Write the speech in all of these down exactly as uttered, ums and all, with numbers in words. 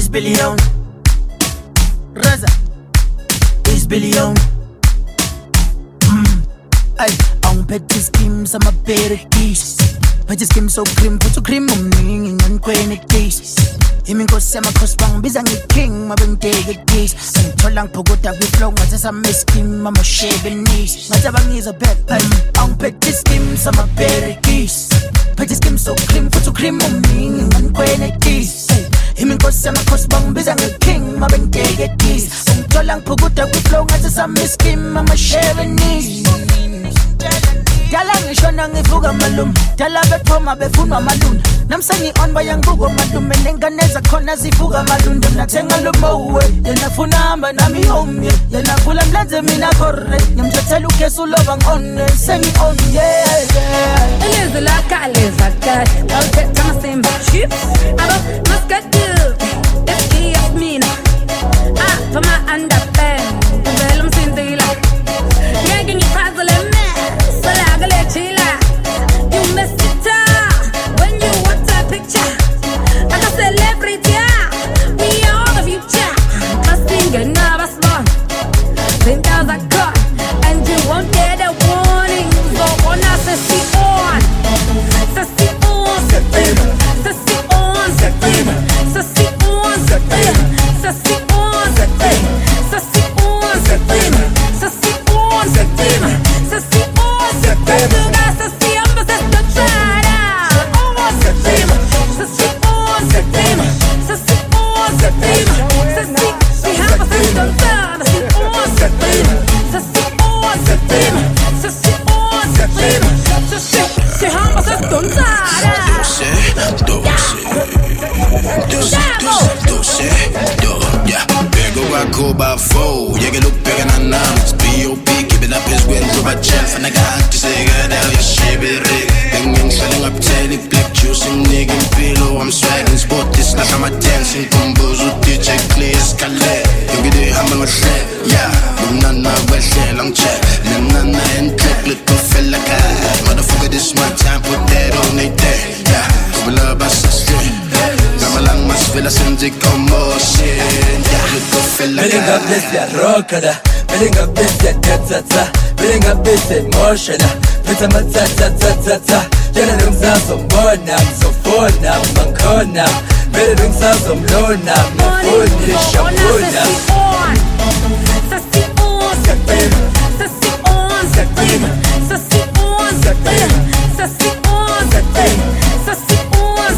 is billion. Raza is billion. Mm. Ay, ang petty schemes, I'm a better geese. Petty schemes so cream, put to cream on me, and queen case. Him go sema crossbang, bizang king, my been take a geese. And tolang pogota with flow, what is a miss scheme, I'm a shaving niece. My tabang is a bed, ang petty schemes, I'm a better geese. Petty schemes so cream, put to cream on me, and queen case. Him go sema crossbang, bizang king, my been take a geese. And tolang pogota with flow, what is a miss scheme, I'm a shaving niece. Dala ngisho nangivuka malum, dala bethoma befuna malun. Namsangi on bayangugo malum, menenganeza khona zivuka malun. Ndimnathenga lumowe, yena funa hamba nami home. Yena kula mlenze mina korre, ngimthathela ukesu lova ngone, sengi on yeah. Eleze la kaleza kash, awuthetha amasimba chips. Abo maskadu, eski yasmina. Ah, fama underpants, uvela umsindila. Ngeke ngiphazele me. You messed it up when you want a picture. Like a celebrity, we are the future. I sing another song, then there's a cut, and you won't get a warning. So on us, sassy on, sassy on, sassy on, sassy on, sassy on, sassy on, sassy on, sassy on, sassy on, sassy on. Go by four, you can look bigger than numbers. P O P, keep it up his wind to my chest. And I got to say, God, how you shape it, Rick. Banging, selling up, telling, black juicing, nigga, pillow. I'm swagging, sport this like I'm a dancing. Combos with D J Clay, Scalet. You get it, I'm a set, yeah. Nana, West, long check. Nana, and click, little fella, guy. Motherfucker, this my time, put that on it there, yeah. Couple of us, straight. Gamalang mas vela senzi como shit. Feeling up this ya rockada, feeling up this ya tata, feeling up this emotional. Pita matata tata tata, jana nungsa sombona, sofona, mankona, bere nungsa somlona, mafuni shapuna. Sassy on, sassy on, sassy on, sassy on, sassy on, sassy on, sassy on, sassy on, sassy on,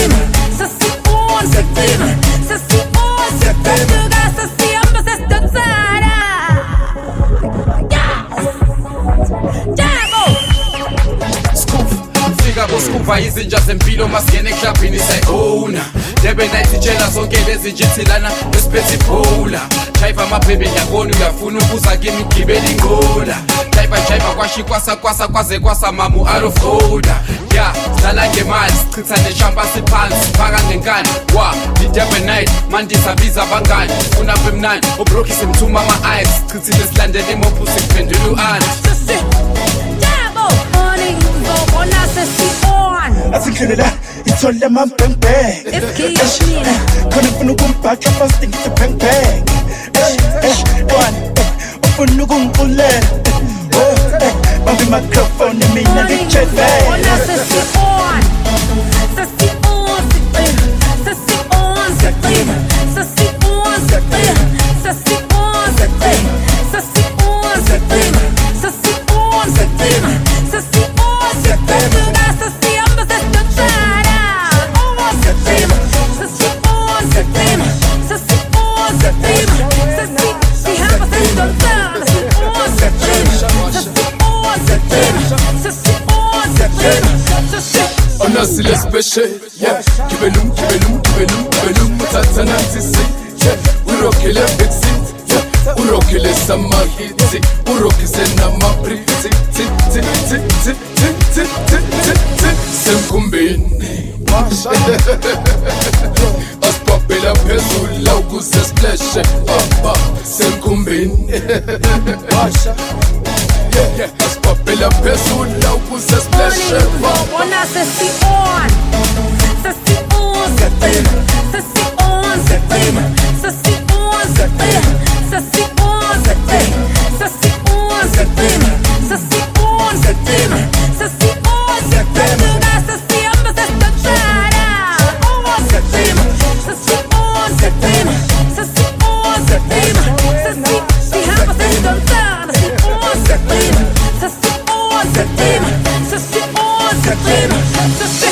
sassy on, sassy on. Scuba izinja zempilo masingene clubini sayona Debe night itshela zonke lezi njithilana esiphethe ibhola Driver mabhebe ngiyabona uyafuna ukuza kimi gibela ingola Driver driver kwashi kwasa kwasa kwaze kwasa mamu out of order Yeah, sidlala ngemali sichitha neshamba siphansi phaka ngenkani Wa, Debe night manje sabiza abangani Ufuna bemnani obroki semthuma ama eyes sichithile silandele imophu sikuphendula u-anti Asikhelela ithola ma bang bang. Khona ufuna ukumbhaxa fast ngithi bang bang. Eh one ufuna ukungiqulela. Oh bambi microphone mina ngijele. Sassy on, sassy on, sassy on, sassy on, sassy on, sassy on, sassy on, sassy on, sassy on. Onasile special, yeah. Kibelum, kibelum, kibelum, kibelum, mutata nansisi, yeah. Urokile big seat, yeah. Urokile sama hiti, urokise nama priti, ti, ti, ti, ti, ti, ti, ti, ti, ti, semkumbini. Aspapela pezula ukuse splash, ah, ah, semkumbini. Yeah, yeah, aspapela pezula ukuse splash, ah, ah. Sassy on, sassy on, sassy on, prima, sassi onze prima, sassi onze prima, sassi onze prima, sassi onze prima, sassi onze prima, sassi amba sesta chara, onze prima, sassi onze prima, sassi onze prima, sassi si hamba sesta chara, sassi onze prima, sassi onze prima, sassi onze prima, sassi